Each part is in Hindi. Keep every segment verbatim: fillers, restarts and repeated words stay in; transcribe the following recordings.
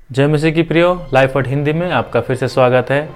जय मसीह की प्रियो, लाइफ वर्ड हिंदी में आपका फिर से स्वागत है।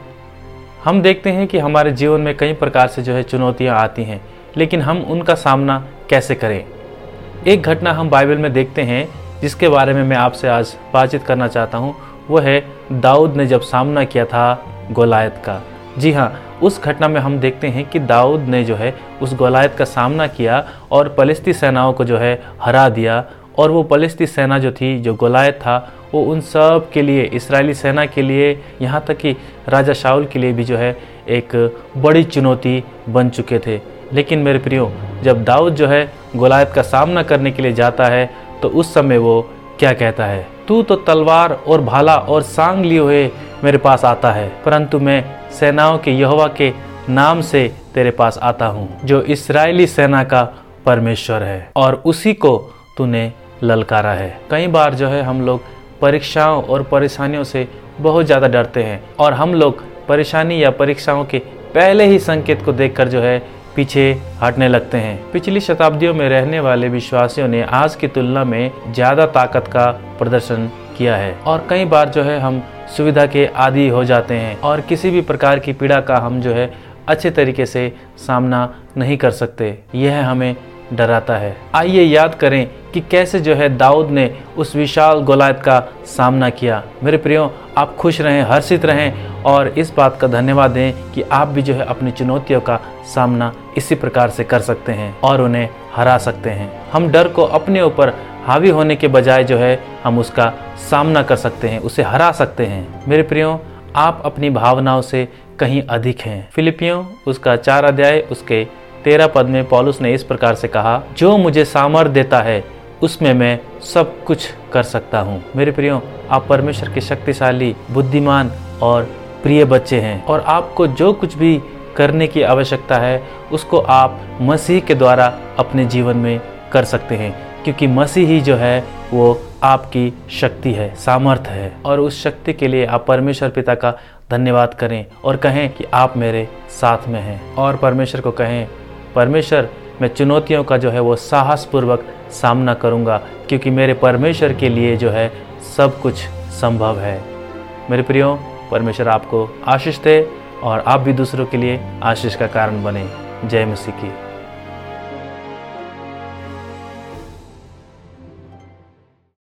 हम देखते हैं कि हमारे जीवन में कई प्रकार से जो है चुनौतियां आती हैं, लेकिन हम उनका सामना कैसे करें। एक घटना हम बाइबल में देखते हैं जिसके बारे में मैं आपसे आज बातचीत करना चाहता हूँ। वो है दाऊद ने जब सामना किया था गोलायत का। जी हाँ, उस घटना में हम देखते हैं कि दाऊद ने जो है उस गोलायत का सामना किया और फलिस्ती सेनाओं को जो है हरा दिया। और वो फलिस्ती सेना जो थी, जो गोलायत था, वो उन सब के लिए, इस्राएली सेना के लिए, यहाँ तक कि राजा शाऊल के लिए भी जो है एक बड़ी चुनौती बन चुके थे। लेकिन मेरे प्रियो, जब दाऊद जो है गोलायत का सामना करने के लिए जाता है तो उस समय वो क्या कहता है, तू तो तलवार और भाला और सांग लिए हुए मेरे पास आता है, परंतु मैं सेनाओं के यहोवा के नाम से तेरे पास आता हूँ, जो इस्राएली सेना का परमेश्वर है, और उसी को तूने ललकारा है। कई बार जो है हम लोग परीक्षाओं और परेशानियों से बहुत ज़्यादा डरते हैं और हम लोग परेशानी या परीक्षाओं के पहले ही संकेत को देखकर जो है पीछे हटने लगते हैं। पिछली शताब्दियों में रहने वाले विश्वासियों ने आज की तुलना में ज़्यादा ताकत का प्रदर्शन किया है और कई बार जो है हम सुविधा के आदी हो जाते हैं और किसी भी प्रकार की पीड़ा का हम जो है अच्छे तरीके से सामना नहीं कर सकते। यह हमें डराता है। आइए याद करें कि कैसे जो है दाऊद ने उस विशाल गोलायत का सामना किया। मेरे प्रियो, आप खुश रहें, हर्षित रहें और इस बात का धन्यवाद दें कि आप भी जो है अपनी चुनौतियों का सामना इसी प्रकार से कर सकते हैं और उन्हें हरा सकते हैं। हम डर को अपने ऊपर हावी होने के बजाय जो है हम उसका सामना कर सकते हैं, उसे हरा सकते हैं। मेरे प्रियो, आप अपनी भावनाओं से कहीं अधिक हैं। फिलिपियों उसका चार अध्याय उसके तेरह पद में पौलुस ने इस प्रकार से कहा, जो मुझे सामर्थ देता है उसमें मैं सब कुछ कर सकता हूँ। मेरे प्रियो, आप परमेश्वर के शक्तिशाली, बुद्धिमान और प्रिय बच्चे हैं और आपको जो कुछ भी करने की आवश्यकता है उसको आप मसीह के द्वारा अपने जीवन में कर सकते हैं, क्योंकि मसीह ही जो है वो आपकी शक्ति है, सामर्थ है। और उस शक्ति के लिए आप परमेश्वर पिता का धन्यवाद करें और कहें कि आप मेरे साथ में हैं, और परमेश्वर को कहें, परमेश्वर मैं चुनौतियों का जो है वो साहसपूर्वक सामना करूंगा, क्योंकि मेरे परमेश्वर के लिए जो है सब कुछ संभव है। मेरे प्रियो, परमेश्वर आपको आशीष दे और आप भी दूसरों के लिए आशीष का कारण बने। जय मसीह की।